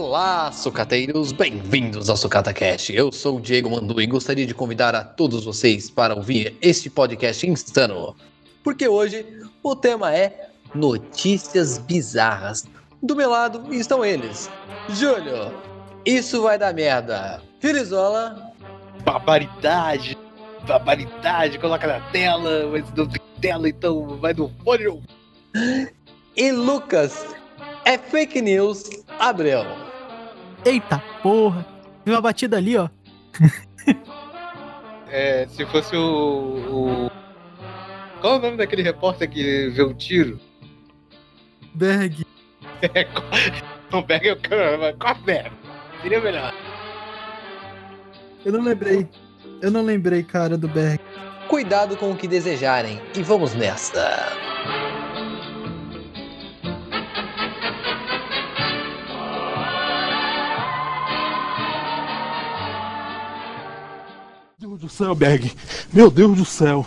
Olá, sucateiros, bem-vindos ao SucataCast. Eu sou o Diego Mandu e gostaria de convidar a todos vocês para ouvir este podcast insano. Porque hoje o tema é notícias bizarras. Do meu lado estão eles. Júlio, isso vai dar merda. Filizola. Barbaridade, coloca na tela, mas não tem tela, então vai no fone. E Lucas, é fake news, Abreu. Eita porra, tem uma batida ali, ó. Se fosse o... Qual é o nome daquele repórter que vê um tiro? Berg. Não, Berg é o cara, mas qual Berg? Seria melhor. Eu não lembrei, cara, do Berg. Cuidado com o que desejarem e vamos nessa. Meu Deus do céu, Berg. Meu Deus do céu.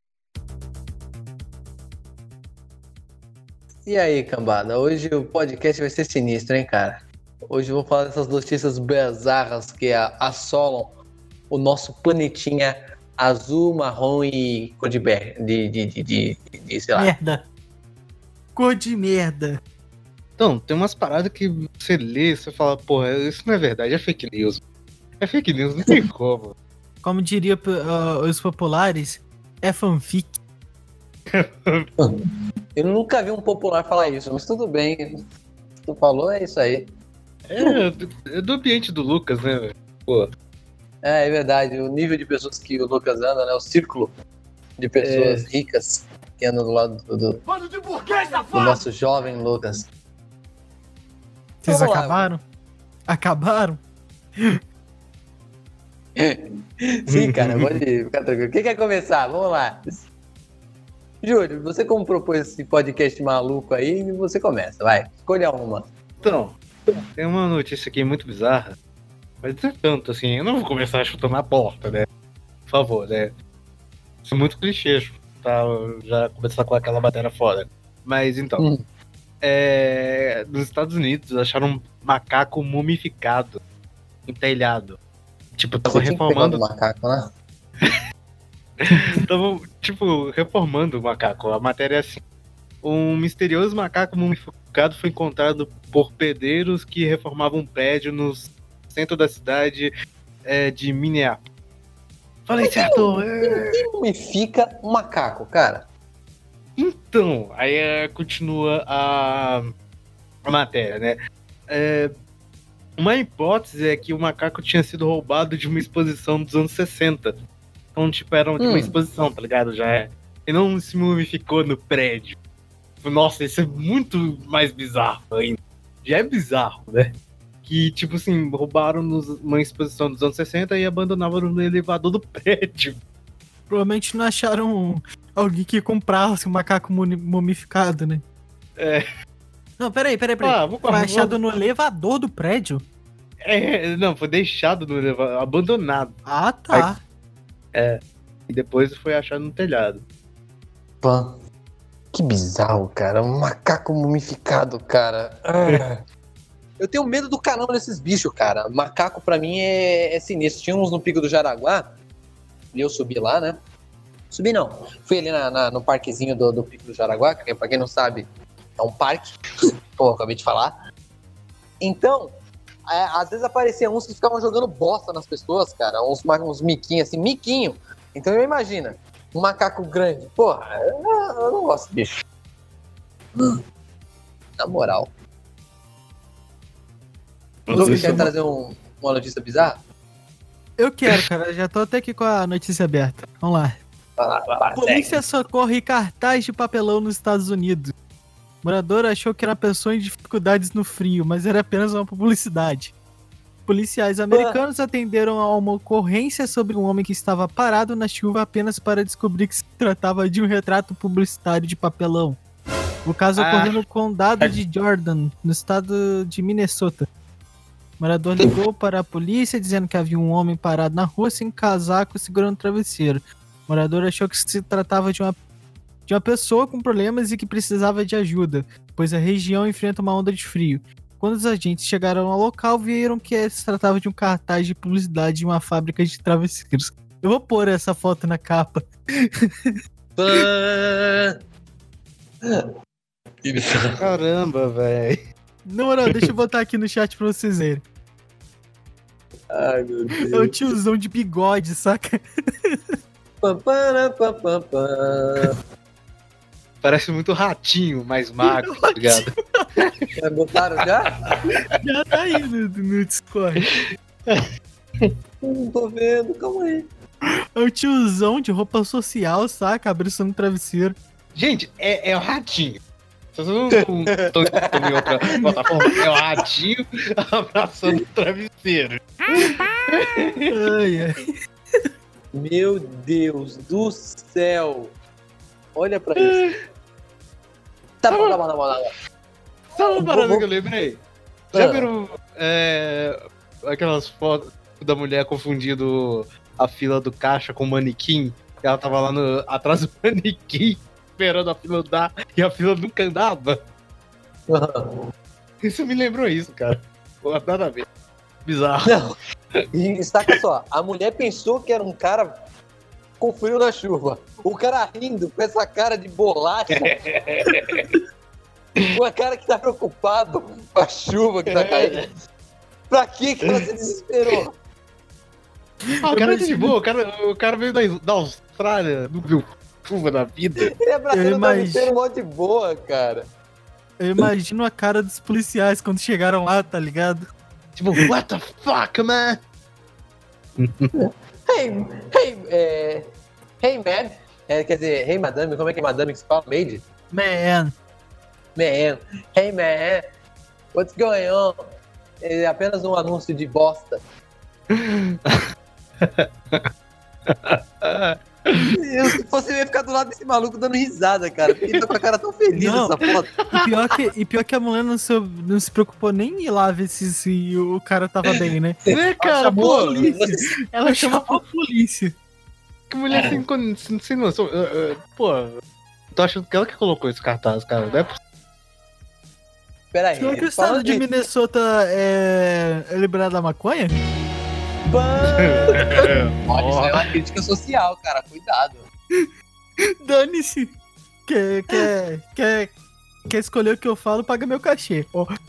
E aí, cambada? Hoje o podcast vai ser sinistro, hein, cara? Hoje eu vou falar dessas notícias bizarras que assolam o nosso planetinha azul, marrom e cor de sei lá. Merda. Cor de merda. Então, tem umas paradas que você lê e você fala, porra, isso não é verdade, é fake news. É fake news, não tem como. Como diria os populares, é fanfic. Eu nunca vi um popular falar isso, mas tudo bem. Tu falou, é isso aí. É do ambiente do Lucas, né, velho? Pô. É verdade, o nível de pessoas que o Lucas anda, né? O círculo de pessoas ricas que andam do lado do nosso jovem Lucas. Vocês Vamos lá. acabaram? Acabaram? Sim, cara, pode ficar tranquilo. Quem quer começar? Vamos lá. Júlio, você como propôs esse podcast maluco aí, você começa, vai. Escolha uma. Então, tem uma notícia aqui muito bizarra, mas não é tanto assim, eu não vou começar chutando a porta, né? Por favor, né? Isso é muito clichê, tá? Já começar com aquela matéria fora. Mas então, nos Estados Unidos acharam um macaco mumificado em telhado. Tipo, tava reformando o macaco, né? Estavam, reformando o macaco. A matéria é assim. Um misterioso macaco mumificado foi encontrado por pedreiros que reformavam um prédio no centro da cidade de Minneapolis. Falei certo! Quem mumifica um macaco, cara? Então, aí continua a matéria, né? Uma hipótese é que o macaco tinha sido roubado de uma exposição dos anos 60. Então, era uma exposição, tá ligado? E não se mumificou no prédio. Nossa, isso é muito mais bizarro ainda. Já é bizarro, né? Que, roubaram numa exposição dos anos 60 e abandonavam no elevador do prédio. Provavelmente não acharam alguém que comprasse um macaco mumificado, né? Não, peraí. Foi achado no elevador do prédio? Não, foi deixado no elevador, abandonado. Ah, tá. E depois foi achado no telhado. Pã. Que bizarro, cara. Um macaco mumificado, cara. Eu tenho medo do caramba desses bichos, cara. Macaco, pra mim, é sinistro. Tinha uns no Pico do Jaraguá. E eu subi lá, né? Subi não. Fui ali no parquezinho do Pico do Jaraguá, que pra quem não sabe, é um parque. Pô, acabei de falar. Então, às vezes apareciam uns que ficavam jogando bosta nas pessoas, cara. Uns miquinhos, assim, miquinho. Então, imagina. Um macaco grande. Porra, eu não gosto de bicho. Na moral. Lucas, quer trazer uma notícia bizarra? Eu quero, cara. Já tô até aqui com a notícia aberta. Vamos lá. Vai lá, Polícia socorre cartaz de papelão nos Estados Unidos. Morador achou que era pessoa em dificuldades no frio, mas era apenas uma publicidade. Policiais americanos atenderam a uma ocorrência sobre um homem que estava parado na chuva apenas para descobrir que se tratava de um retrato publicitário de papelão. O caso ocorreu no condado de Jordan, no estado de Minnesota. O morador ligou para a polícia dizendo que havia um homem parado na rua sem casaco segurando um travesseiro. O morador achou que se tratava de uma pessoa com problemas e que precisava de ajuda, pois a região enfrenta uma onda de frio. Quando os agentes chegaram ao local, viram que se tratava de um cartaz de publicidade de uma fábrica de travesseiros. Eu vou pôr essa foto na capa. Caramba, velho. Na moral, deixa eu botar aqui no chat pra vocês verem. Ai, meu Deus. É o tiozão de bigode, saca? Parece muito ratinho, mais magro, tá ligado? Já botaram já? Já tá aí no Discord. Não tô vendo, calma aí. É o tiozão de roupa social, saca? Abraçando o travesseiro. Gente, é o ratinho. Vocês não estão em outra plataforma. É o ratinho abraçando o travesseiro. Ai, ai. Meu Deus do céu. Olha pra isso. Tá bom. Sabe uma parada que eu lembrei? Já viram aquelas fotos da mulher confundindo a fila do caixa com o manequim? Ela tava lá atrás do manequim, esperando a fila andar, e a fila nunca andava. Isso me lembrou isso, cara. Pô, nada a ver. Bizarro. Não. E saca só, a mulher pensou que era um cara com frio na chuva. O cara rindo com essa cara de bolacha. Com a cara que tá preocupado com a chuva que tá caindo. Pra que ela se desesperou? O cara é de boa, o cara veio da Austrália, não viu chuva na vida. Ele abraçando o travesseiro mó de boa, cara. Eu imagino a cara dos policiais quando chegaram lá, tá ligado? Tipo, what the fuck, man? Hey, man. Quer dizer, hey, madame, como é que é madame que se fala? Maid? Man. Hey, man. What's going on? É apenas um anúncio de bosta. Se fosse eu ia ficar do lado desse maluco dando risada, cara. Porque ele tá com a cara tão feliz nessa foto. E pior que a mulher não se preocupou nem em ir lá ver se o cara tava bem, né? Cara, pô. Ela chamou a polícia. Que mulher sem noção. Pô, tô achando que ela que colocou esse cartaz, cara. Não é possível. Peraí. Será que o estado de Minnesota é liberado da maconha? Olha, isso é uma crítica social, cara. Cuidado. Dane-se. Quer escolher o que eu falo, paga meu cachê.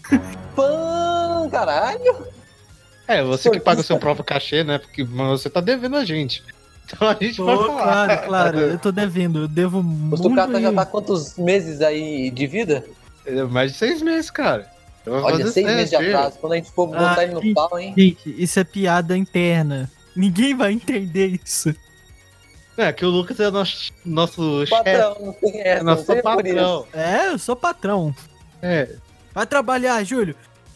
Caralho. Você que paga o seu próprio cachê, né? Porque você tá devendo a gente. Então a gente vai falar. Claro, eu tô devendo. Eu devo muito. O sucata já tá quantos meses aí de vida? Mais de 6 meses, cara. Olha, 6 meses de atraso. Quando a gente for botar ele no pau, hein? Gente, isso é piada interna. Ninguém vai entender isso. Que o Lucas é nosso patrão, chefe. Não tem essa, nosso patrão. Eu sou patrão. Vai trabalhar, Júlio.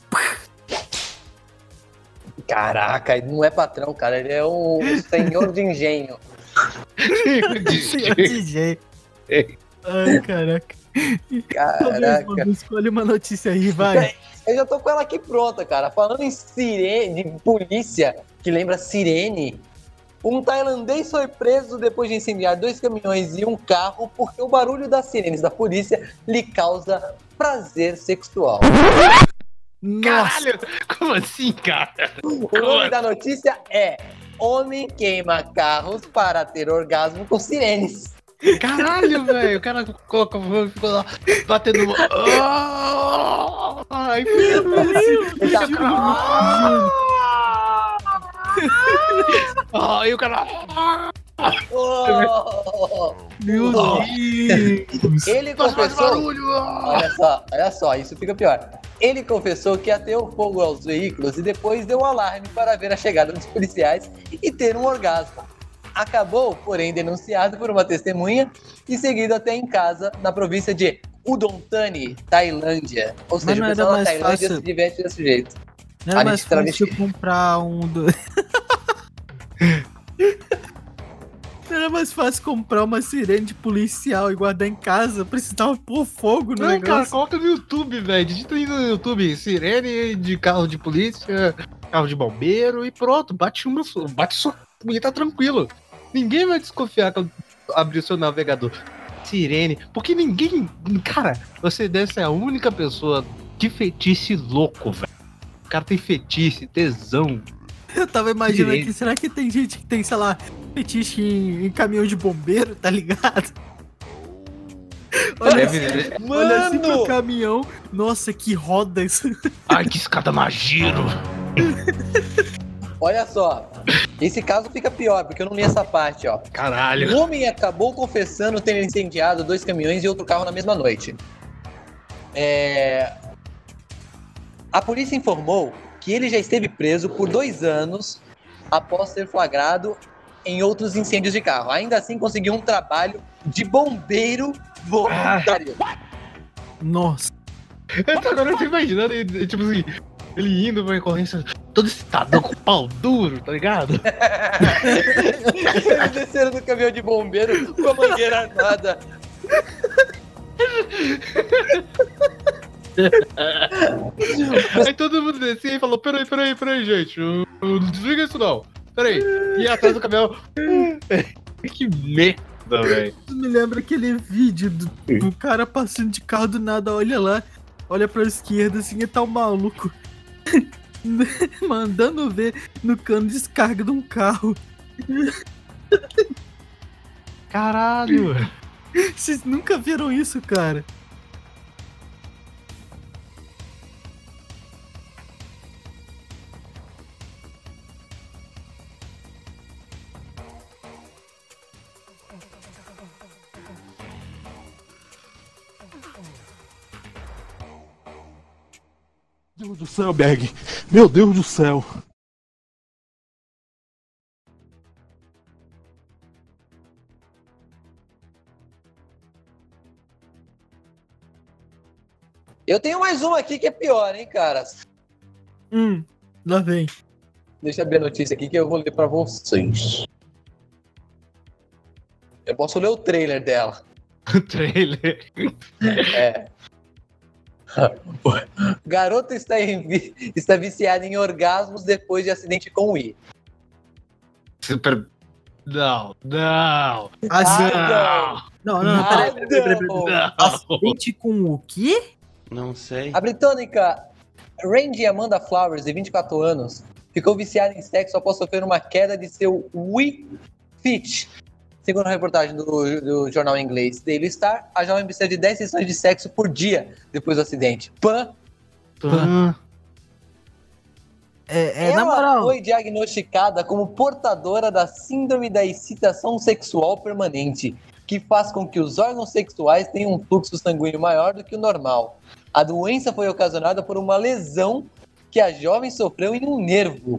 Caraca, ele não é patrão, cara. Ele é o senhor de engenho. Senhor de engenho. Ai, caraca. Caraca. Escolhe uma notícia aí, vai. Eu já tô com ela aqui pronta, cara. Falando em sirene, de polícia, que lembra sirene, um tailandês foi preso depois de incendiar 2 caminhões e um carro porque o barulho das sirenes da polícia lhe causa prazer sexual. Caralho! Como assim, cara? O nome da notícia é Homem queima carros para ter orgasmo com sirenes. Caralho, velho. O cara ficou lá batendo. Ai, e o cara. Meu Deus! Ele confessou. Olha só, isso fica pior. Ele confessou que ateu fogo aos veículos e depois deu um alarme para ver a chegada dos policiais e ter um orgasmo. Acabou, porém, denunciado por uma testemunha e seguido até em casa na província de Udon Thani, Tailândia. Ou seja, o pessoal da Tailândia se diverte desse jeito. Não era mais fácil comprar um do... Não era mais fácil comprar uma sirene de policial e guardar em casa. Precisava pôr fogo no negócio. Cara, coloca no YouTube, velho. Digita aí no YouTube, sirene de carro de polícia, carro de bombeiro e pronto. Bate só. E tá tranquilo. Ninguém vai desconfiar que eu abri o seu navegador. Sirene. Porque ninguém... Cara, você deve ser a única pessoa Que fetiche louco, velho. O cara tem fetiche, tesão. Eu tava imaginando Direito. aqui, será que tem gente que tem, sei lá, fetiche em caminhão de bombeiro, tá ligado? Olha, olha assim pro caminhão, nossa, que roda isso. Ai, que escada mais giro. Olha só, esse caso fica pior, porque eu não li essa parte, ó. Caralho. O homem acabou confessando ter incendiado 2 caminhões e outro carro na mesma noite. A polícia informou que ele já esteve preso por 2 anos após ser flagrado em outros incêndios de carro. Ainda assim, conseguiu um trabalho de bombeiro voluntário. Nossa. Agora eu tô imaginando, tipo assim, ele indo pra ocorrência, todo excitadão com pau duro, tá ligado? Ele desceram do caminhão de bombeiro com a mangueira armada. Aí todo mundo descia e falou, peraí, gente, não desliga isso não. Peraí, e atrás do caminhão. Que merda, velho. Me lembra aquele vídeo do cara passando de carro do nada, olha lá, olha pra esquerda assim e tá o maluco mandando ver no cano de descarga de um carro. Caralho. Vocês nunca viram isso, cara? Meu Deus do céu, Berg. Meu Deus do céu. Eu tenho mais uma aqui que é pior, hein, cara. Lá vem. Deixa eu abrir a notícia aqui que eu vou ler pra vocês. Eu posso ler o trailer dela. O trailer. Garota está viciada em orgasmos depois de acidente com o Wii. Super. Não. Não, Ah, peraí. não. Acidente com o quê? Não sei. A britânica Randy Amanda Flowers, de 24 anos, ficou viciada em sexo após sofrer uma queda de seu Wii Fit. Segundo a reportagem do jornal inglês Daily Star, a jovem precisa de 10 sessões de sexo por dia depois do acidente. Na Ela moral. foi diagnosticada como portadora da síndrome da excitação sexual permanente, que faz com que os órgãos sexuais tenham um fluxo sanguíneo maior do que o normal. A doença foi ocasionada por uma lesão que a jovem sofreu em um nervo.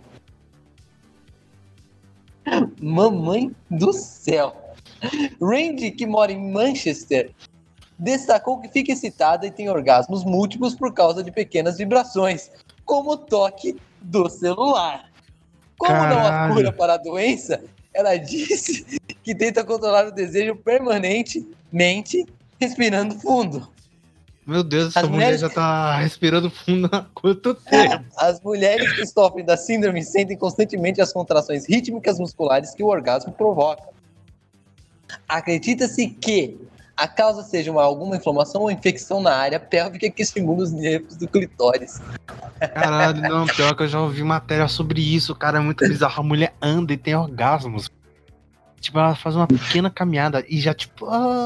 Mamãe do céu. Randy, que mora em Manchester, destacou que fica excitada e tem orgasmos múltiplos por causa de pequenas vibrações, como o toque do celular. Como não há Caralho. cura para a doença, ela disse que tenta controlar o desejo permanentemente, respirando fundo. Meu Deus, essa As mulher mulheres- já tá respirando fundo há quanto tempo? As mulheres que sofrem da síndrome sentem constantemente as contrações rítmicas musculares que o orgasmo provoca. Acredita-se que a causa seja alguma inflamação ou infecção na área pélvica que estimula os nervos do clitóris. Caralho, não, pior que eu já ouvi matéria sobre isso, cara, é muito bizarro. A mulher anda e tem orgasmos. Tipo, ela faz uma pequena caminhada e já, tipo.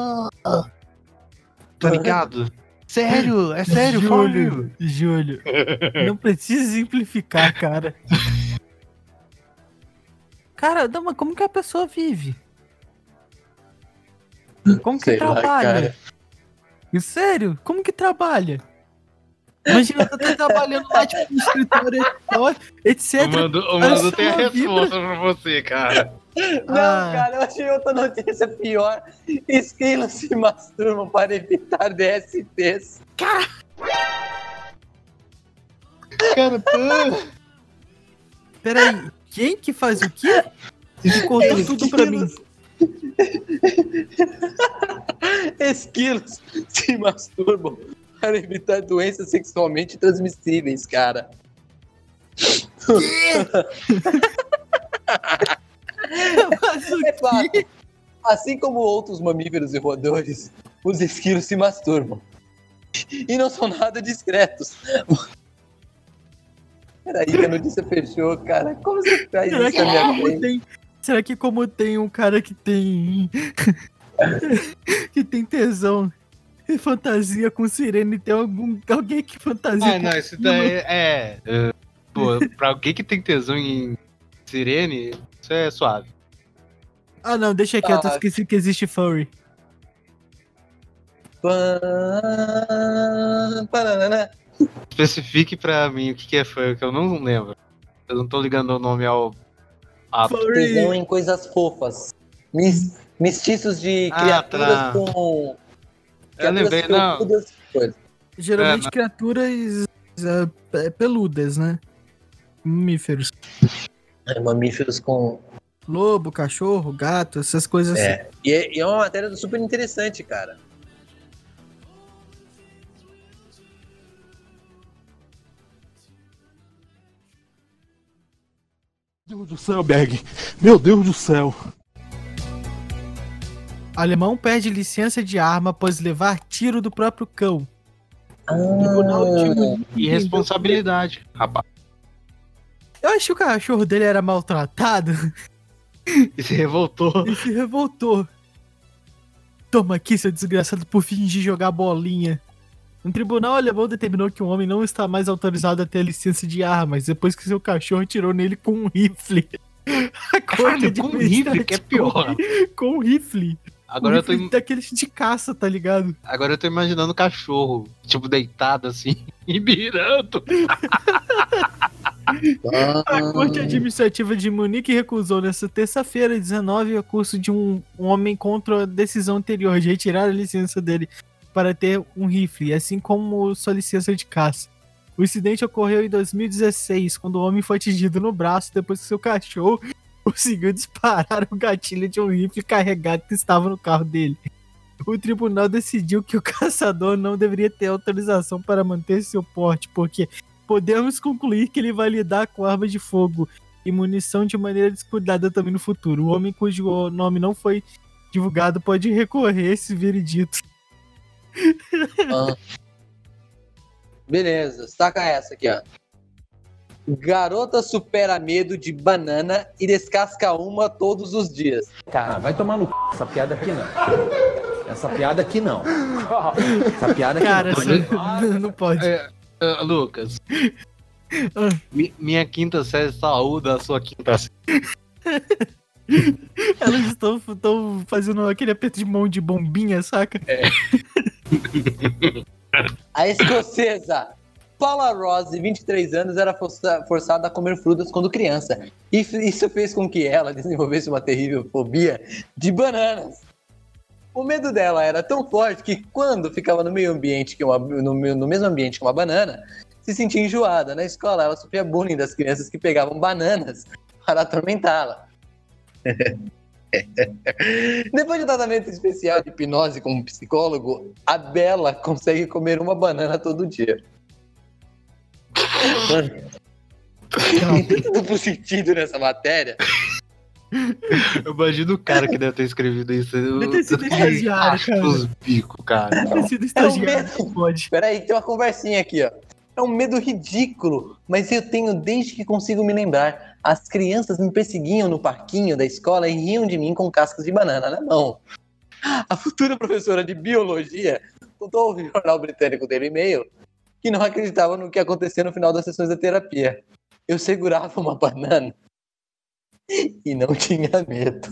Tá ligado? Sério, é sério, Fábio. Júlio. Não precisa simplificar, cara. Cara, não, mas como que a pessoa vive? Como que Sei lá, trabalha? cara. Sério? Como que trabalha? Imagina, eu tô trabalhando lá, tipo, no escritório, etc. O Mando tem a sua vida- resposta pra você, cara. Não, Ah. cara, eu achei outra notícia pior. Esquilos se masturbam para evitar DSTs. Cara, Peraí, quem que faz o quê? Você contou tudo pra mim. Esquilos se masturbam para evitar doenças sexualmente transmissíveis, cara. Mas o É fato. Assim como outros mamíferos e roedores, os esquilos se masturbam. e não são nada discretos. Peraí, que a notícia fechou, cara. Como você faz Será isso na minha frente? Será que como tem um cara que tem... que tem tesão e fantasia com sirene, tem alguém que fantasia com... não, isso daí pô, pra alguém que tem tesão em sirene, isso é suave. Ah, não, deixa aqui, eu esqueci que existe furry. Especifique pra mim o que é furry, que eu não lembro. Eu não tô ligando o nome ao... Tesão em coisas fofas. Mestiços de criaturas com... Eu lembrei, não. Geralmente criaturas peludas, né? Mamíferos. Mamíferos com... Lobo, cachorro, gato, essas coisas assim. E é uma matéria super interessante, cara. Meu Deus do céu, Berg. Meu Deus do céu. Alemão perde licença de arma após levar tiro do próprio cão. Irresponsabilidade, rapaz. Eu acho que o cachorro dele era maltratado. E se revoltou. Toma aqui, seu desgraçado, por fingir jogar bolinha. Um tribunal alemão determinou que um homem não está mais autorizado a ter licença de armas depois que seu cachorro atirou nele com um rifle. Caralho, com um rifle, que é pior. Com um rifle. Agora eu tô daqueles de caça, tá ligado? Agora eu tô imaginando o cachorro, tipo, deitado assim, e mirando. A Corte Administrativa de Munique recusou nesta terça-feira, 19, o curso de um homem contra a decisão anterior de retirar a licença dele para ter um rifle, assim como sua licença de caça. O incidente ocorreu em 2016, quando o homem foi atingido no braço depois que seu cachorro conseguiu disparar o gatilho de um rifle carregado que estava no carro dele. O tribunal decidiu que o caçador não deveria ter autorização para manter seu porte, porque podemos concluir que ele vai lidar com arma de fogo e munição de maneira descuidada também no futuro. O homem cujo nome não foi divulgado pode recorrer a esse veredito. Beleza, saca essa aqui, ó. Garota supera medo de banana e descasca uma todos os dias. Cara, vai tomar no c... Essa piada aqui não. Essa piada aqui não. Essa piada aqui cara, não. Não pode. Lucas. Minha quinta série saúde a sua quinta série. Elas estão fazendo aquele aperto de mão de bombinha, saca? A escocesa Paula Rose, 23 anos, era forçada a comer frutas quando criança. E isso fez com que ela desenvolvesse uma terrível fobia de bananas. O medo dela era tão forte que quando ficava no mesmo ambiente que uma banana, se sentia enjoada. Na escola, ela sofria bullying das crianças que pegavam bananas para atormentá-la. Depois de tratamento especial de hipnose com um psicólogo, a Bela consegue comer uma banana todo dia. Mano, tem tanto duplo sentido nessa matéria. Eu imagino o cara que deve ter escrevido isso. Deve ter sido estagiário, cara. Os bicos, cara. Deve ter sido estagiário, não pode. Peraí, tem uma conversinha aqui, ó. É um medo ridículo, mas eu tenho desde que consigo me lembrar. As crianças me perseguiam no parquinho da escola e riam de mim com cascas de banana na mão. A futura professora de biologia contou ao jornal britânico Daily Mail que não acreditava no que acontecia no final das sessões da terapia. Eu segurava uma banana e não tinha medo.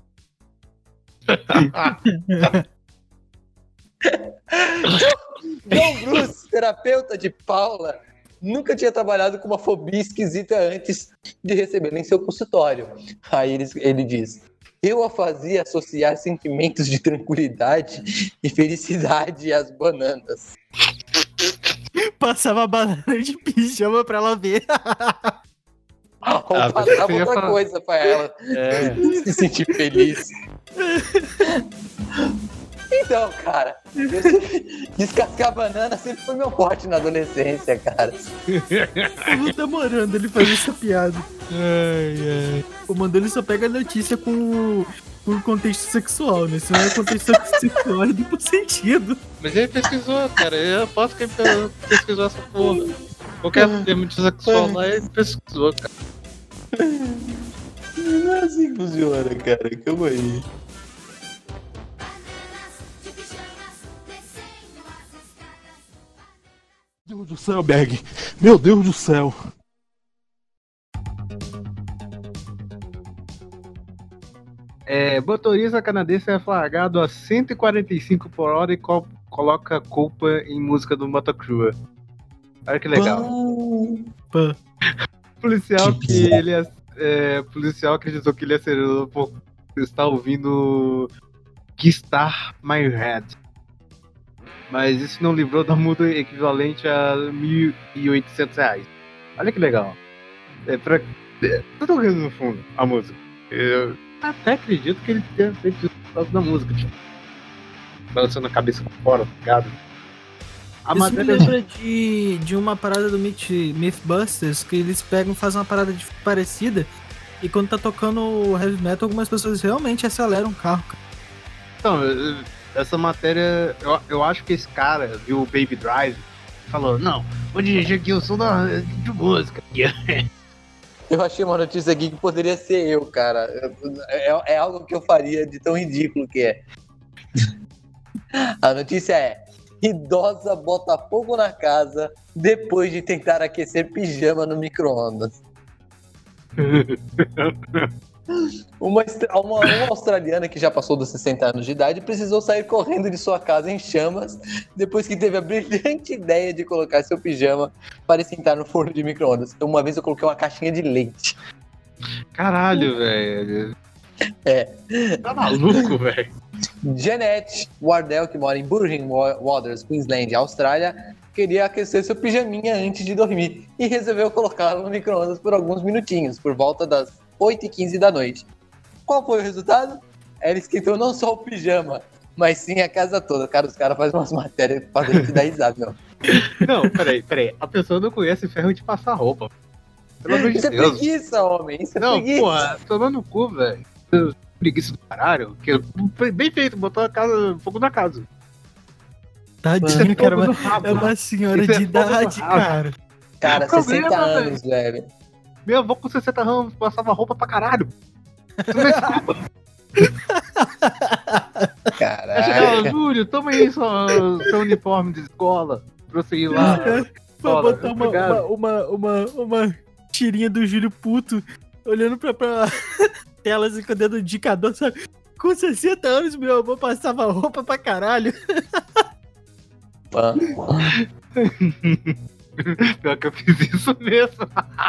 John Bruce, terapeuta de Paula, nunca tinha trabalhado com uma fobia esquisita antes de recebê-la em seu consultório. Aí ele diz: eu a fazia associar sentimentos de tranquilidade e felicidade às bananas. Passava a banana de pijama pra ela ver. Ou passava outra coisa pra ela se sentir feliz. Então, cara, descascar banana sempre foi meu forte na adolescência, cara. Eu tô demorando ele fazer essa piada. O Mandoni só pega a notícia com por contexto sexual, né? Se não é contexto sexual, é duplo sentido. Mas ele pesquisou, cara. Eu aposto que ele pesquisou essa porra. Qualquer termo de sexual lá, ele pesquisou, cara. Não é assim que funciona, cara. Calma aí. Meu Deus do céu, Berg. Meu Deus do céu. Motorista canadense é flagrado a 145 por hora e coloca a culpa em música do Motocriua. Olha que legal. Pã. Policial acreditou que ele acelerou por estar ouvindo Kickstar My Head. Mas isso não livrou da multa equivalente a R$1.800. Olha que legal. Tá tocando no fundo a música. Eu até acredito que ele tenha feito isso por causa da música, tipo, balançando a cabeça pra fora, ligado? Isso me lembra de uma parada do Mythbusters, que eles pegam e fazem uma parada parecida, e quando tá tocando o heavy metal, algumas pessoas realmente aceleram o carro. Então, essa matéria, eu acho que esse cara viu o Baby Drive e falou, não, vou dirigir aqui o som de música. Eu achei uma notícia aqui que poderia ser eu, cara. É algo que eu faria de tão ridículo que é. A notícia é: idosa bota fogo na casa depois de tentar aquecer pijama no micro-ondas. Uma australiana que já passou dos 60 anos de idade precisou sair correndo de sua casa em chamas depois que teve a brilhante ideia de colocar seu pijama para esquentar no forno de micro-ondas. Uma vez eu coloquei uma caixinha de leite. Caralho, velho. Tá maluco, velho. Janet Wardell, que mora em Burgin Waters, Queensland, Austrália, queria aquecer seu pijaminha antes de dormir e resolveu colocá-lo no micro-ondas por alguns minutinhos, por volta das 8h15 da noite. Qual foi o resultado? Ela esquentou não só o pijama, mas sim a casa toda. Cara, os caras fazem umas matérias pra gente dar risada, meu. Não, peraí. A pessoa não conhece ferro de passar roupa. Pelo amor de Isso Deus. É preguiça, homem. Isso é não, preguiça. Porra, tomando no cu, velho. Preguiça do caralho. Que bem feito, botou a casa, fogo na casa. Tadinho, cara. É uma senhora de idade, cara. Cara, problema, 60 anos, velho. Meu avô com 60 anos passava roupa pra caralho. Caralho. Júlio, toma aí seu uniforme de escola pra você ir lá. Vou botar uma tirinha do Júlio puto olhando pra tela assim com o dedo indicador, sabe? Com 60 anos, meu avô passava roupa pra caralho. Pior que eu fiz isso mesmo.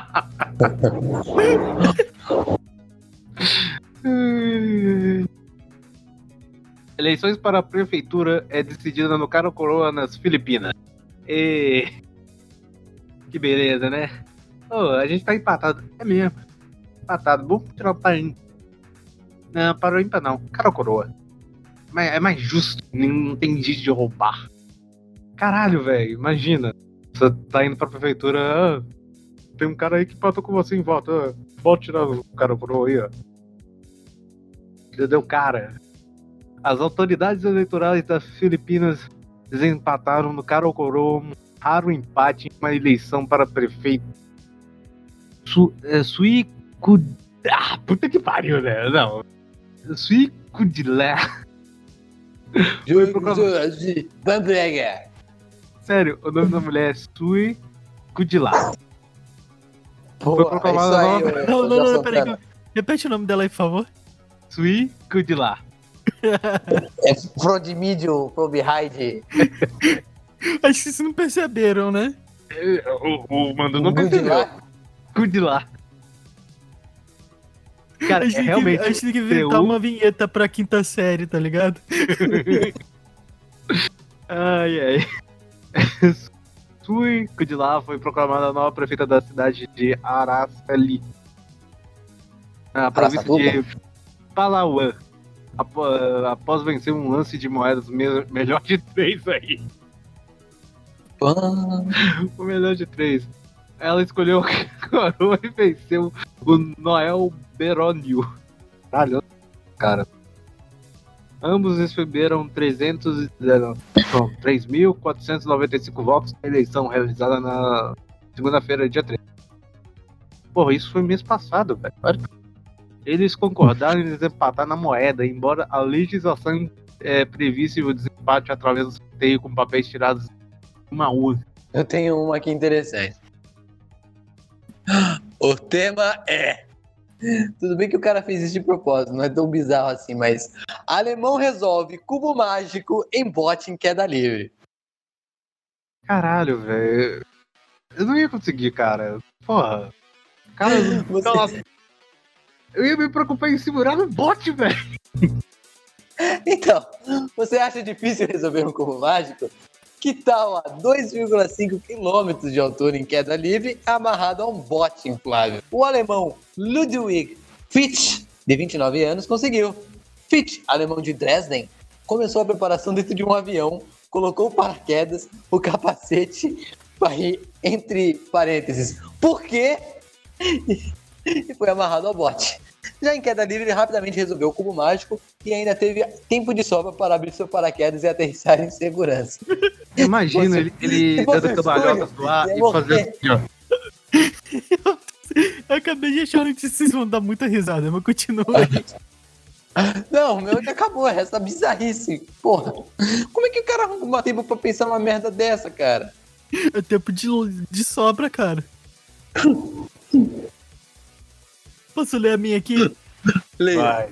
Eleições para a prefeitura é decidida no Caro Coroa, nas Filipinas. E... que beleza, né? A gente tá empatado. É mesmo. Empatado. Vamos tirar o par ímpar. Não, para o ímpar não. Caro Coroa. Mas é mais justo. Não tem jeito de roubar. Caralho, velho. Imagina. Você tá indo pra prefeitura. Tem um cara aí que empatou com você em volta. Pode tirar o Caro Coroa aí, ó. Entendeu, cara? As autoridades eleitorais das Filipinas desempataram no Caro Coroa um raro empate em uma eleição para prefeito. Puta que pariu, né? Não. Suicudilé. Sério, o nome da mulher é Suicudilá. Foi proclamado Não, peraí. Repete o nome dela aí, por favor. Suicudilá. É Prodimídio Probihide. Acho que vocês não perceberam, né? O Mando não percebeu. Cudilá. Cara, realmente. A gente tem que inventar uma vinheta pra quinta série, tá ligado? Ai. Suicudilá foi proclamada a nova prefeita da cidade de Araceli, na província de Palawan, após vencer um lance de moedas melhor de 3 aí. O melhor de 3. Ela escolheu a coroa e venceu o Noel Berônio. Caralho, cara. Ambos receberam 3.495 votos na eleição realizada na segunda-feira, dia 3. Porra, isso foi mês passado, velho. Eles concordaram em desempatar na moeda, embora a legislação previsse o desempate através do sorteio com papéis tirados de uma urna. Eu tenho uma aqui interessante. O tema é... Tudo bem que o cara fez isso de propósito, não é tão bizarro assim, mas... Alemão resolve cubo mágico em bote em queda livre. Caralho, velho. Eu não ia conseguir, cara. Porra. Cara, eu ia me preocupar em segurar no bote, velho. Então, você acha difícil resolver um cubo mágico? Que tal a 2,5 km de altura em queda livre amarrado a um bote inflável? O alemão Ludwig Fitch, de 29 anos, conseguiu. Fitch, alemão de Dresden, começou a preparação dentro de um avião, colocou o paraquedas, o capacete, entre parênteses, por quê? E foi amarrado ao bote. Já em queda livre, ele rapidamente resolveu o cubo mágico e ainda teve tempo de sobra para abrir seu paraquedas e aterrissar em segurança. Imagina ele dando cambalhotas do ar e fazendo assim, ó. Eu acabei de achar que vocês vão dar muita risada, mas continua aí. Não, o meu já acabou, é essa bizarrice. Porra, como é que o cara arruma tempo pra pensar numa merda dessa, cara? É tempo de sobra, cara. Posso ler a minha aqui? Leia. Vai.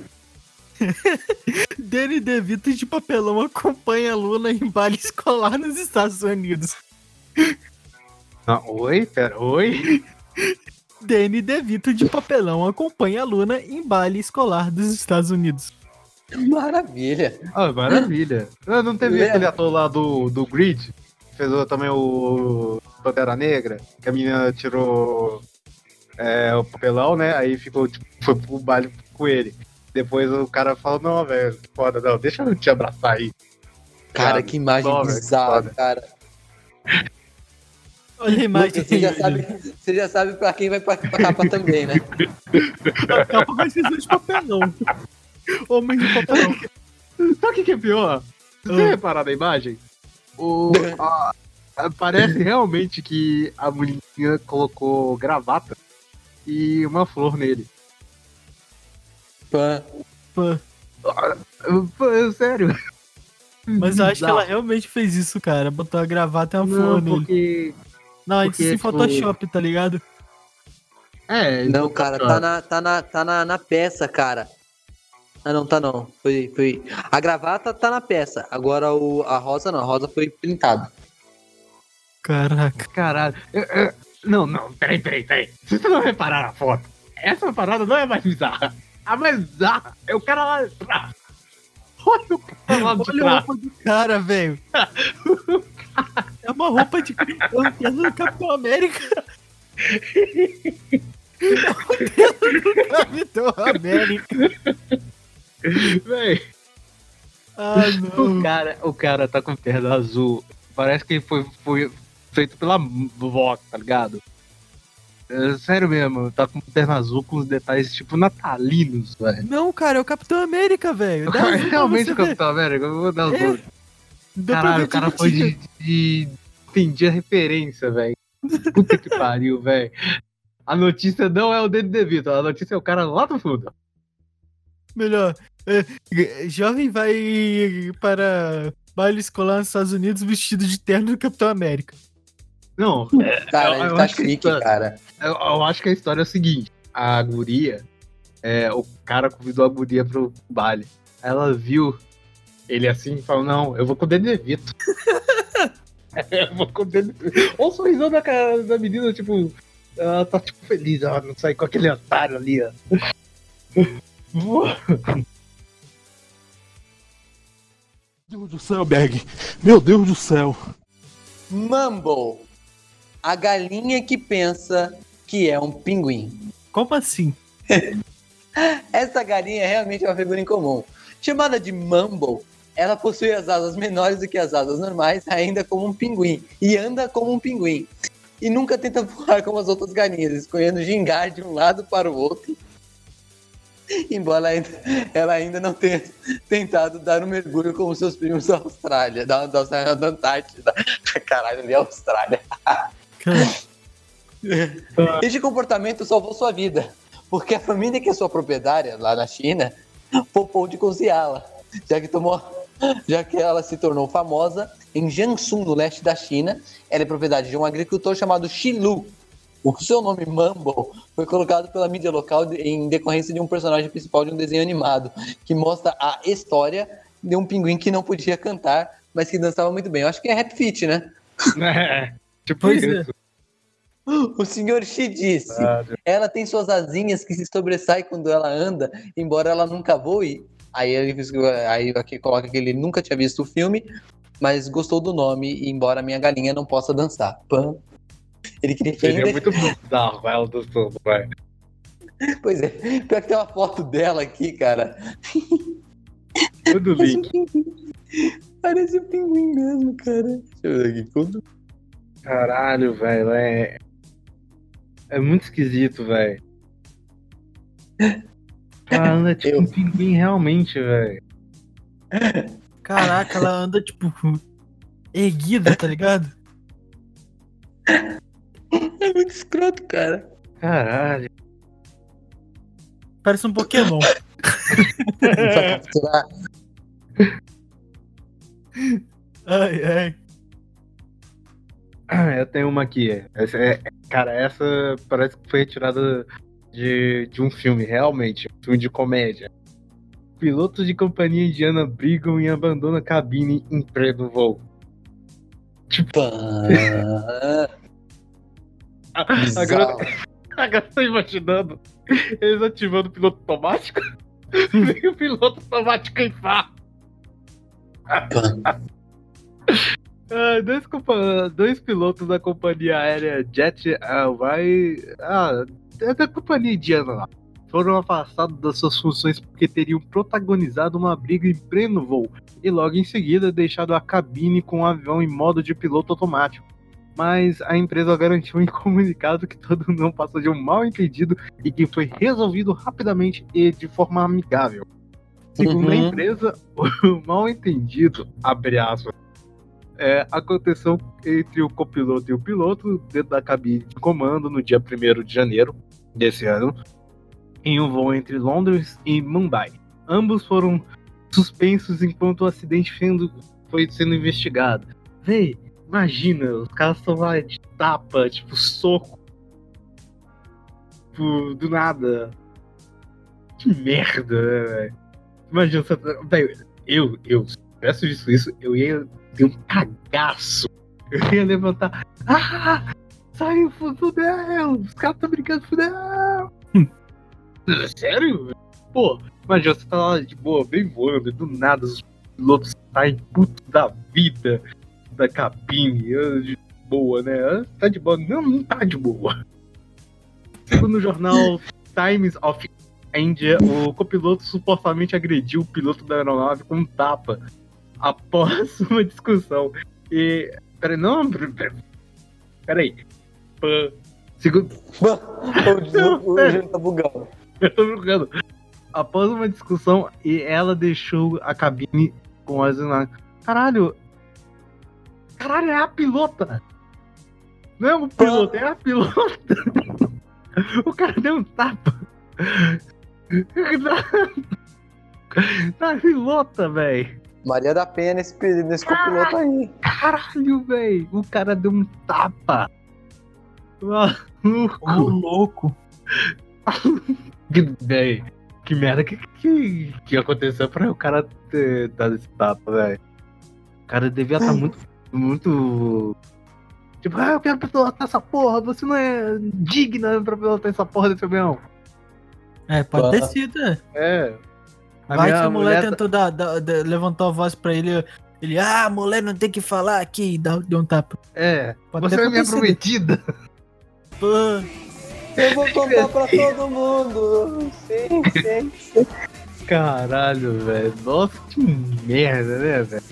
Danny DeVito de papelão acompanha a Luna em baile escolar nos Estados Unidos. Não, oi? Pera, oi? Danny DeVito de papelão acompanha a Luna em baile escolar dos Estados Unidos. Maravilha. Ah, maravilha. Não teve aquele ator lá do Grid? Que fez também o Pantera Negra? Que a menina tirou o papelão, né? Aí ficou, tipo, foi pro baile com ele. Depois o cara falou, não, velho, foda, não, deixa eu te abraçar aí. Cara, que imagem bizarra, cara. Olha a imagem. Você já sabe pra quem vai pra capa também, né? A capa vai ser de papelão. Homem de papelão. Sabe o que é pior? Você reparar na imagem? Parece realmente que a mulher colocou gravata e uma flor nele. Pô. Sério. Mas eu acho que ela realmente fez isso, cara. Botou a gravata e uma flor nele. Não, isso em Photoshop, tá ligado? Não, cara, tá na peça, cara. Ah, não, tá não. Foi. A gravata tá na peça. Agora a rosa não, a rosa foi pintada. Caraca. Caralho. Não, peraí. Vocês não repararam a foto? Essa parada não é mais bizarra. A mais bizarra é o cara lá de trás. Olha o cara lá de trás. Olha a roupa do cara, velho. É uma roupa de Capitão América. Capitão América. Véi. Ah, não. O cara tá com perna azul. Parece que ele foi feito pela vó, tá ligado? Sério mesmo, tá com perna azul com os detalhes tipo natalinos, velho. Não, cara, é o Capitão América, velho. É realmente o Capitão América, eu vou dar os dois. Caralho, o cara foi de entendi a referência, velho. Puta que pariu, velho. A notícia não é o Danny DeVito, a notícia é o cara lá do fundo. Melhor, jovem vai para baile escolar nos Estados Unidos vestido de terno do Capitão América. Não, cara, ele tá chique, cara. Eu acho que a história é o seguinte: a guria, o cara convidou a guria pro baile. Ela viu ele assim e falou: não, eu vou com o Danny DeVito. Eu vou com o Danny DeVito. Olha o sorrisão da cara da menina, tipo, ela tá tipo feliz, ela não sai com aquele otário ali, ó. Meu Deus do céu, Berg. Meu Deus do céu. Mumble. A galinha que pensa que é um pinguim. Como assim? Essa galinha é realmente uma figura incomum. Chamada de Mumble, ela possui as asas menores do que as asas normais, ainda como um pinguim. E anda como um pinguim. E nunca tenta voar como as outras galinhas, escolhendo gingar de um lado para o outro. Embora ela ainda não tenha tentado dar um mergulho como seus primos da Austrália, da Antártida. Caralho, ali é a Austrália. Este comportamento salvou sua vida, porque a família que é sua proprietária, lá na China, poupou de cozinhá-la, já que ela se tornou famosa em Jiangsu, no leste da China. Ela é propriedade de um agricultor chamado Xilu. O seu nome Mumble foi colocado pela mídia local em decorrência de um personagem principal de um desenho animado, que mostra a história de um pinguim que não podia cantar, mas que dançava muito bem. Eu acho que é Rap Fit, né? Tipo isso. O senhor Xi disse, ela tem suas asinhas que se sobressaem quando ela anda, embora ela nunca voe. Aí aqui coloca que ele nunca tinha visto o filme, mas gostou do nome, embora minha galinha não possa dançar. Pã. Ele queria que Seria ainda... muito bizarro ela dançando, vai. Pois é, pior que tem uma foto dela aqui, cara. Tudo link. Parece um pinguim mesmo, cara. Deixa eu ver aqui. Quando... Caralho, velho, é muito esquisito, velho. Ela anda tipo um pinguim realmente, velho. Caraca, ela anda, tipo, erguida, tá ligado? É muito escroto, cara. Caralho. Parece um Pokémon. Pra capturar. Ai. Eu tenho uma aqui. Essa parece que foi retirada de um filme, realmente. Um filme de comédia. Pilotos de companhia indiana brigam e abandonam a cabine em pleno voo. Tipo... Agora eu tô imaginando eles ativando o piloto automático e o piloto automático em farra. Dois pilotos da companhia aérea Jet Airways, é da companhia indiana lá, foram afastados das suas funções porque teriam protagonizado uma briga em pleno voo e logo em seguida deixado a cabine com o avião em modo de piloto automático. Mas a empresa garantiu em comunicado que todo não passou de um mal entendido e que foi resolvido rapidamente e de forma amigável. Segundo a empresa, o mal entendido, abre aspas, aconteceu entre o copiloto e o piloto dentro da cabine de comando no dia 1º de janeiro desse ano, em um voo entre Londres e Mumbai. Ambos foram suspensos enquanto o acidente foi sendo investigado. Véi, imagina, os caras estão lá de tapa, tipo, soco. Tipo, do nada. Que merda, né, velho? Imagina, velho, se tivesse visto isso, eu ia ter um cagaço. Eu ia levantar. Sai, fudeu! Os caras estão brincando, fudeu! Sério? Pô, imagina, você tá lá de boa, bem voando, e do nada os pilotos saem putos da vida da cabine, de boa, né? Tá de boa? Não tá de boa. Segundo o jornal Times of India, o copiloto supostamente agrediu o piloto da aeronave com um tapa após uma discussão. E... Peraí. Segundo... O Eugênio tá bugando. Eu tô bugando. Após uma discussão, e ela deixou a cabine com as... Caralho, é a pilota! Não é o piloto, é a pilota! O cara deu um tapa! Na pilota, velho! Maria da Penha nesse copiloto aí. Caralho, velho! O cara deu um tapa! Louco! Véi, que merda que aconteceu pra o cara ter dado esse tapa, velho? O cara devia estar muito. Tipo, eu quero pilotar essa porra, você não é digna pra pilotar essa porra desse avião. Pode ter sido, né? Vai que a mulher tentou levantou a voz pra ele. Ele, a mulher não tem que falar aqui, deu um tapa. Pode você é minha prometida. Pô. Eu vou contar pra todo mundo. Sim. Caralho, velho. Nossa, que merda, né, velho?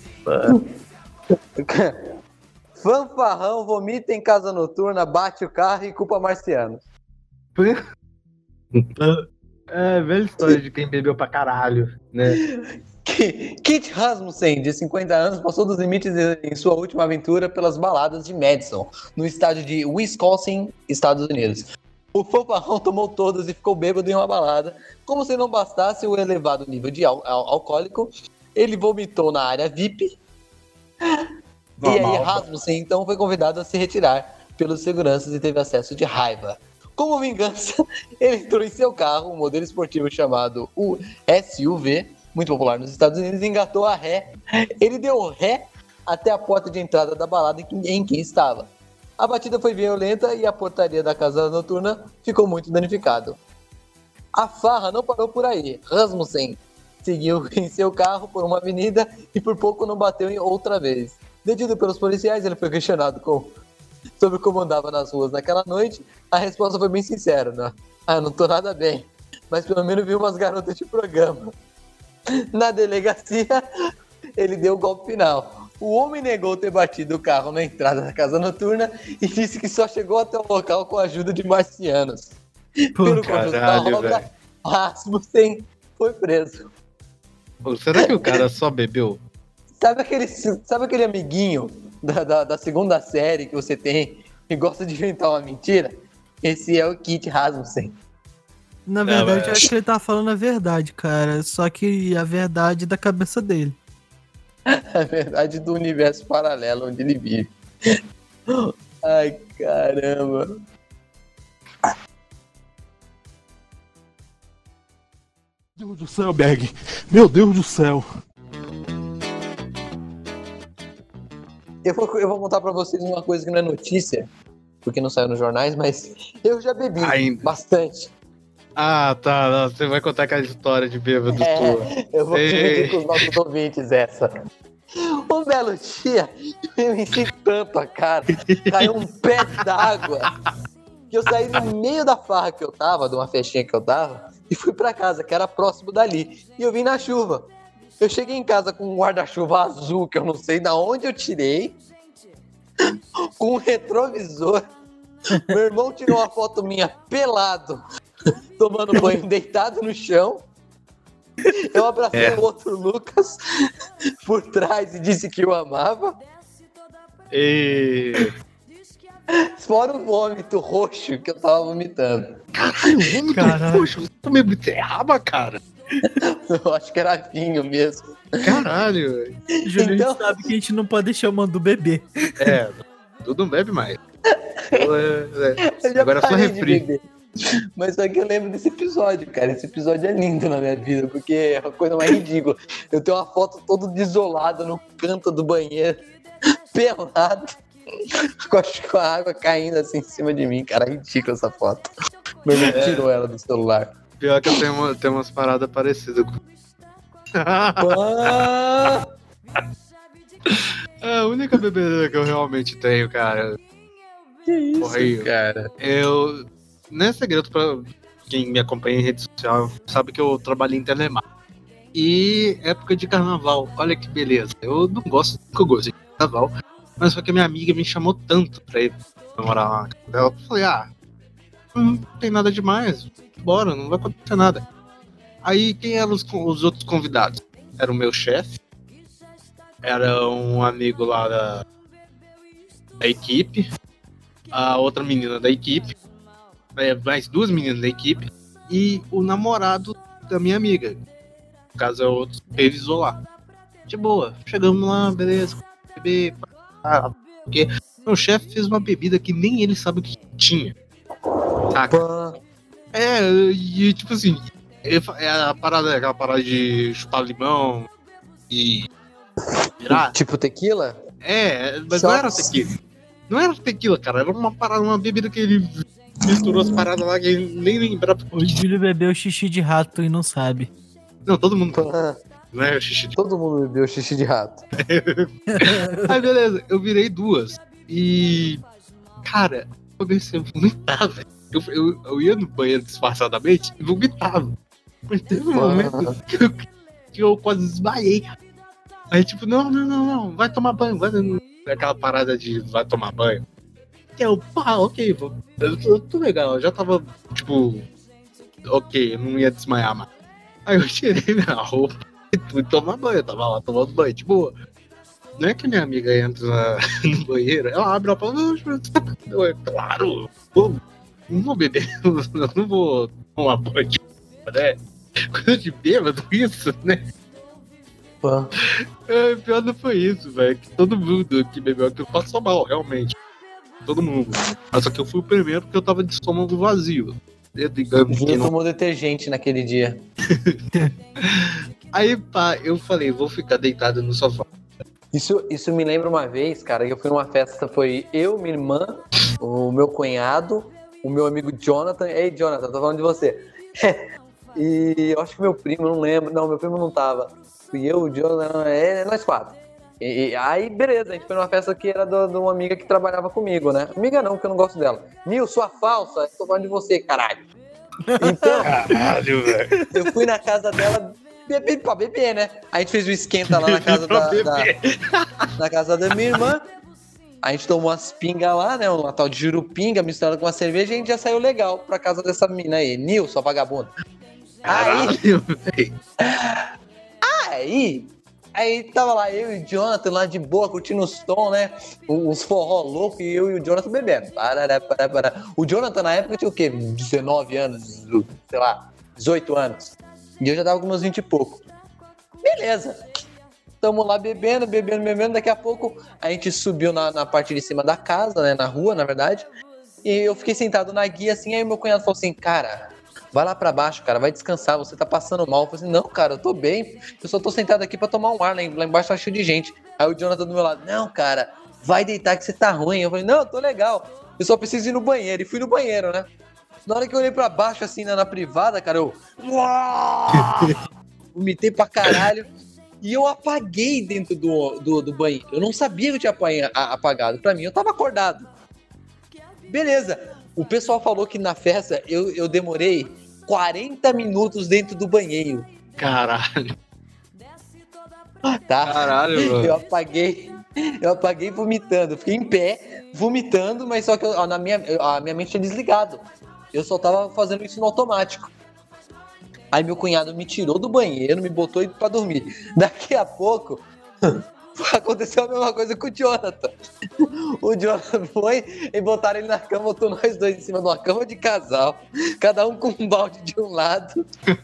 Fanfarrão vomita em casa noturna, bate o carro e culpa marciano. É, velha história de quem bebeu pra caralho, né? Kit Rasmussen, de 50 anos, passou dos limites em sua última aventura pelas baladas de Madison, no estádio de Wisconsin, Estados Unidos. O fanfarrão tomou todas e ficou bêbado em uma balada. Como se não bastasse o elevado nível de alcoólico, ele vomitou na área VIP. Normal. E aí Rasmussen então foi convidado a se retirar pelos seguranças e teve acesso de raiva. Como vingança, ele entrou em seu carro, um modelo esportivo chamado o SUV, muito popular nos Estados Unidos, e engatou a ré. Ele deu ré até a porta de entrada da balada em que estava. A batida foi violenta e a portaria da casa noturna ficou muito danificada. A farra não parou por aí. Rasmussen seguiu em seu carro por uma avenida e por pouco não bateu em outra vez. Detido pelos policiais, ele foi questionado sobre como andava nas ruas naquela noite. A resposta foi bem sincera, né? Não tô nada bem, mas pelo menos vi umas garotas de programa. Na delegacia, ele deu o golpe final. O homem negou ter batido o carro na entrada da casa noturna e disse que só chegou até o local com a ajuda de marcianos. Pelo conjunto da obra, Rasmussen foi preso. Pô, será que o cara só bebeu? Sabe aquele amiguinho da segunda série que você tem e gosta de inventar uma mentira? Esse é o Kit Rasmussen. Na verdade, eu acho que ele tá falando a verdade, cara. Só que a verdade da cabeça dele. A verdade do universo paralelo onde ele vive. Ai, caramba. Meu Deus do céu, Berg. Meu Deus do céu. Eu vou contar pra vocês uma coisa que não é notícia, porque não saiu nos jornais, mas eu já bebi bastante. Ah, tá. Não, você vai contar aquela história de bêbado tua. Eu vou dividir com os nossos ouvintes essa. Um belo dia, eu enchi tanto a cara, caiu um pé d'água, que eu saí no meio da farra que eu tava, de uma festinha que eu tava, e fui pra casa, que era próximo dali. E eu vim na chuva. Eu cheguei em casa com um guarda-chuva azul, que eu não sei de onde eu tirei, com um retrovisor. Meu irmão tirou uma foto minha pelado, tomando banho, deitado no chão. Eu abracei o outro Lucas por trás e disse que o amava. Fora o vômito roxo que eu tava vomitando. Caralho, vômito roxo? Você comeu beterraba, cara? Eu acho que era vinho mesmo. Caralho. Júlio, então... sabe que a gente não pode deixar o Mandu beber. Tudo não bebe mais. Agora é só refri. Mas só que eu lembro desse episódio, cara. Esse episódio é lindo na minha vida, porque é a coisa mais ridícula. Eu tenho uma foto toda desolada no canto do banheiro, pelado, com a água caindo assim em cima de mim, cara. É ridícula essa foto. Meu irmão tirou ela do celular. Pior que eu tenho umas paradas parecidas com. É a única bebedeira que eu realmente tenho, cara. Que isso, cara? Não é segredo pra quem me acompanha em rede social, sabe que eu trabalhei em telemarketing. E época de carnaval, olha que beleza. Eu não gosto, nunca gostei de carnaval, mas só que a minha amiga me chamou tanto pra ir namorar lá. Eu falei, não tem nada demais, bora, não vai acontecer nada. Aí quem eram os outros convidados? Era o meu chefe, era um amigo lá da equipe, a outra menina da equipe, mais duas meninas da equipe e o namorado da minha amiga. No caso é outro revisor lá. De boa, chegamos lá, beleza, beber, porque meu chefe fez uma bebida que nem ele sabe o que tinha. Saca? E tipo assim, aquela parada de chupar limão e virar. Tipo tequila? Mas não era tequila. Não era tequila, cara, era uma bebida que ele misturou as paradas lá que ele nem lembrava. O Júlio bebeu xixi de rato e não sabe. Não, todo mundo. Não é xixi de Todo mundo bebeu xixi de rato. Aí beleza, eu virei duas. E. Cara, eu comecei a vomitar, velho. Eu ia no banheiro disfarçadamente e vomitava. Mas teve um momento que eu quase desmaiei. Aí tipo, não, vai tomar banho. Aquela parada de vai tomar banho. Eu, ok, eu tô legal, eu já tava, tipo, ok, eu não ia desmaiar mais. Aí eu tirei minha roupa e fui tomar banho. Eu tava lá tomando banho, de boa. Não é que minha amiga entra no banheiro, ela abre a porta, claro, não vou beber, eu não vou tomar banho, né? Coisa de bêbado isso, né? Pô. Pior não foi isso, velho. Que todo mundo que bebeu aquilo passou mal, realmente. Todo mundo. Mas só que eu fui o primeiro porque eu tava de estômago vazio. Júlio tomou detergente naquele dia. Aí, pá, eu falei, vou ficar deitado no sofá. Isso me lembra uma vez, cara, que eu fui numa festa, foi eu, minha irmã, o meu cunhado, o meu amigo Jonathan. Ei, Jonathan, tô falando de você. E eu acho que meu primo, não lembro. Não, meu primo não tava. Fui eu, o Jonathan, nós 4. E aí, beleza, a gente foi numa festa que era de uma amiga que trabalhava comigo, né? Amiga não, porque eu não gosto dela. Nil, sua falsa, eu tô falando de você, caralho. Então, Caralho, velho. eu fui na casa dela pra beber, né? A gente fez o esquenta lá na casa na casa da minha irmã. A gente tomou umas pingas lá, né? Uma tal de jurupinga misturada com uma cerveja e a gente já saiu legal pra casa dessa mina aí. Nil, sua vagabunda. Aí tava lá eu e o Jonathan lá de boa, curtindo os tons, né? Os forró loucos e eu e o Jonathan bebendo. Parará. O Jonathan na época tinha o quê? 19 anos, sei lá, 18 anos. E eu já tava com meus 20 e pouco. Beleza. Tamo lá bebendo. Daqui a pouco a gente subiu na parte de cima da casa, né? Na rua, na verdade. E eu fiquei sentado na guia assim, aí meu cunhado falou assim, cara, vai lá pra baixo, cara, vai descansar, você tá passando mal. Eu falei assim, não, cara, eu tô bem, eu só tô sentado aqui pra tomar um ar, lá embaixo tá cheio de gente. Aí o Jonathan do meu lado, não, cara, vai deitar que você tá ruim. Eu falei, não, eu tô legal, eu só preciso ir no banheiro. E fui no banheiro, né? Na hora que eu olhei pra baixo, assim, na privada, cara, eu vomitei pra caralho. E eu apaguei dentro do banheiro. Eu não sabia que eu tinha apagado. Pra mim, eu tava acordado. Beleza. O pessoal falou que na festa eu demorei 40 minutos dentro do banheiro. Caralho. Tá? Caralho, mano. Eu apaguei vomitando. Fiquei em pé, vomitando, mas só que a minha mente tinha desligado. Eu só tava fazendo isso no automático. Aí meu cunhado me tirou do banheiro, me botou pra dormir. Daqui a pouco, aconteceu a mesma coisa com o Jonathan. O Jonathan foi e botaram ele na cama, botou nós dois em cima de uma cama de casal, cada um com um balde de um lado.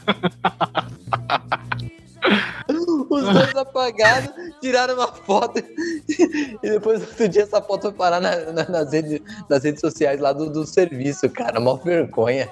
Os dois apagados, tiraram uma foto e depois outro dia essa foto foi parar nas redes sociais lá do serviço, cara, mó vergonha.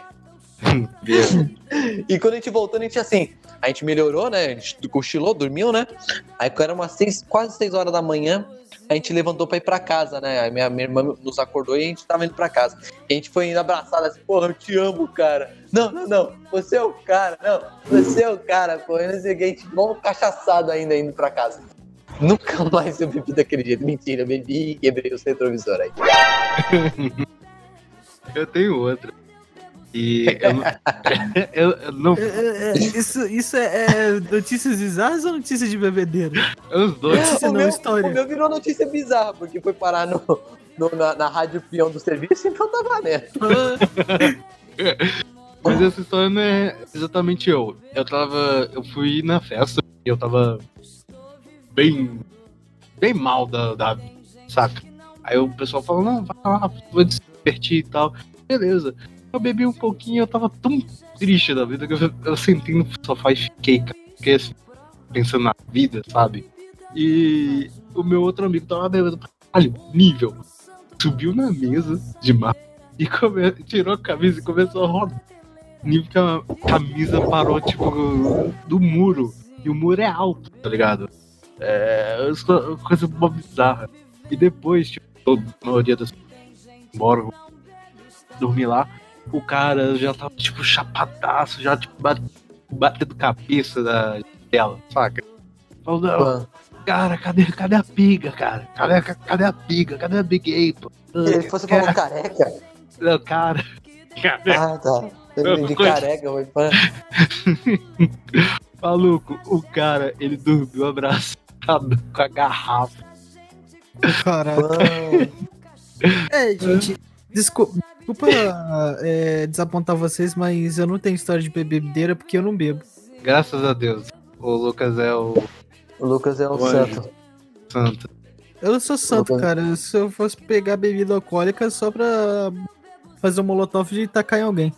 E quando a gente voltou, a gente melhorou, né? A gente cochilou, dormiu, né? Aí quando era quase 6 horas da manhã, a gente levantou pra ir pra casa, né? Aí minha irmã nos acordou e a gente tava indo pra casa. E a gente foi indo abraçado assim, porra, eu te amo, cara. Não, você é o cara, pô. Eu não sei o que, a gente ficou cachaçado ainda indo pra casa. Nunca mais eu bebi daquele jeito. Mentira, eu bebi e quebrei o retrovisor aí. Eu tenho outra. E eu não. Isso é notícias bizarras ou notícias de bebedeira? Os dois. O meu virou notícia bizarra, porque foi parar na rádio peão do serviço, então tá valendo. Mas essa história não é exatamente eu. Eu fui na festa e eu tava bem mal da saca? Aí o pessoal falou, não, vai lá, vou se divertir e tal. Beleza. Eu bebi um pouquinho, eu tava tão triste da vida que eu sentei no sofá e fiquei assim, pensando na vida, sabe? E o meu outro amigo tava bebendo pra caralho, nível. Subiu na mesa de mar e tirou a camisa e começou a rodar. Nível que a camisa parou, tipo, do muro. E o muro é alto, tá ligado? É coisa bizarra. E depois, tipo, a maioria das embora, dormir lá. O cara já tava, tipo, chapadaço, já, tipo, batendo cabeça dela, saca? Falou, não, cara, cadê a piga, cara? Cadê a piga? Cadê a Big Apple? Ele fosse falou careca? Não, cara. Ah, tá. Eu entendi careca, foi. Maluco, o cara, ele dormiu abraçado com a garrafa. Caralho. Gente, desculpa. Desculpa desapontar vocês, mas eu não tenho história de bebedeira porque eu não bebo. Graças a Deus. O Lucas é o O Lucas é o anjo. santo. santo. Eu não sou santo, Lucas. cara. Se eu fosse pegar bebida alcoólica só pra fazer um molotov e tacar em alguém.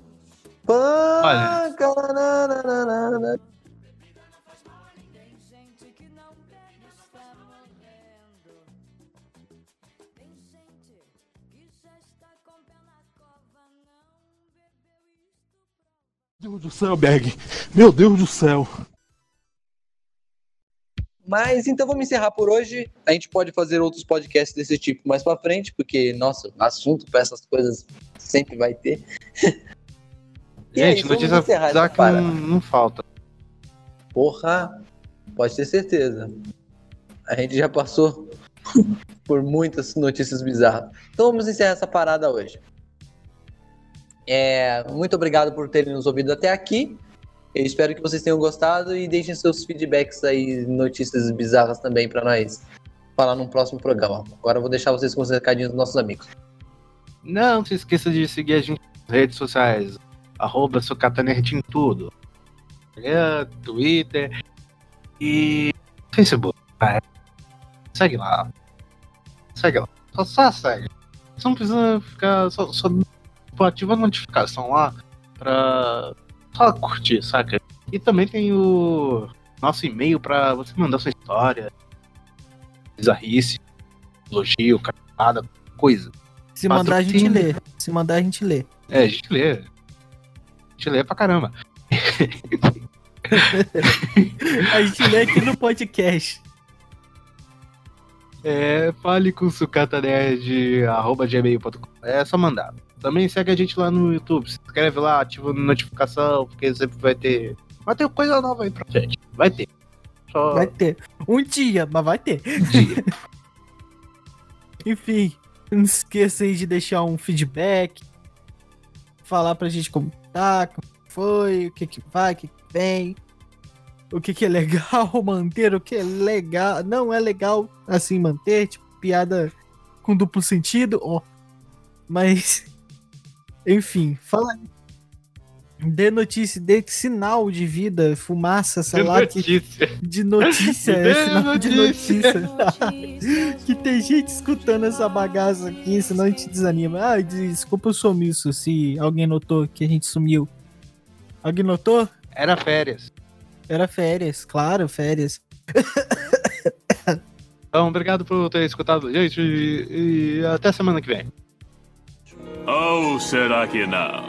Olha. Meu Deus do céu, Berg. Meu Deus do céu. Mas então vamos encerrar por hoje. A gente pode fazer outros podcasts desse tipo mais pra frente, porque, nossa, assunto pra essas coisas sempre vai ter. E é Gente, isso, vamos notícia encerrar essa bizarra que parada. não falta. Porra, pode ter certeza. A gente já passou por muitas notícias bizarras. Então vamos encerrar essa parada hoje. Muito obrigado por terem nos ouvido até aqui. Eu espero que vocês tenham gostado e deixem seus feedbacks aí, notícias bizarras também pra nós falar num próximo programa. Agora eu vou deixar vocês com os recadinhos dos nossos amigos. Não se esqueça de seguir a gente nas redes sociais. @SucataNerd em tudo. Instagram, Twitter e Facebook. Segue lá. Segue lá. Só segue. Você não precisa ficar. Só ativa a notificação lá pra só curtir, saca? E também tem o nosso e-mail pra você mandar sua história, bizarrice, elogio, cartada, coisa. Se mandar a gente Patrocínio. lê. Se mandar a gente lê. A gente lê. A gente lê pra caramba. A gente lê aqui no podcast. Fale com sucatanerd@gmail.com. É só mandar. Também segue a gente lá no YouTube. Se inscreve lá, ativa a notificação, porque sempre vai ter coisa nova aí pra gente. Vai ter. Só Vai ter. Um dia, mas vai ter. dia. Enfim, não se esqueça aí de deixar um feedback. Falar pra gente como tá, como foi, o que vai, o que vem. O que é legal manter, o que é legal. Não é legal assim manter, tipo, piada com duplo sentido, ó. Mas, enfim, fala aí. Dê notícia, dê sinal de vida, fumaça, sei lá, de notícia, Dê sinal de notícia. notícia. Que tem gente escutando essa bagaça aqui, senão a gente desanima. Ah, desculpa o sumiço, se alguém notou que a gente sumiu. Alguém notou? Era férias. Era férias, claro, férias. Então, obrigado por ter escutado, gente, e até semana que vem. Ou será que não?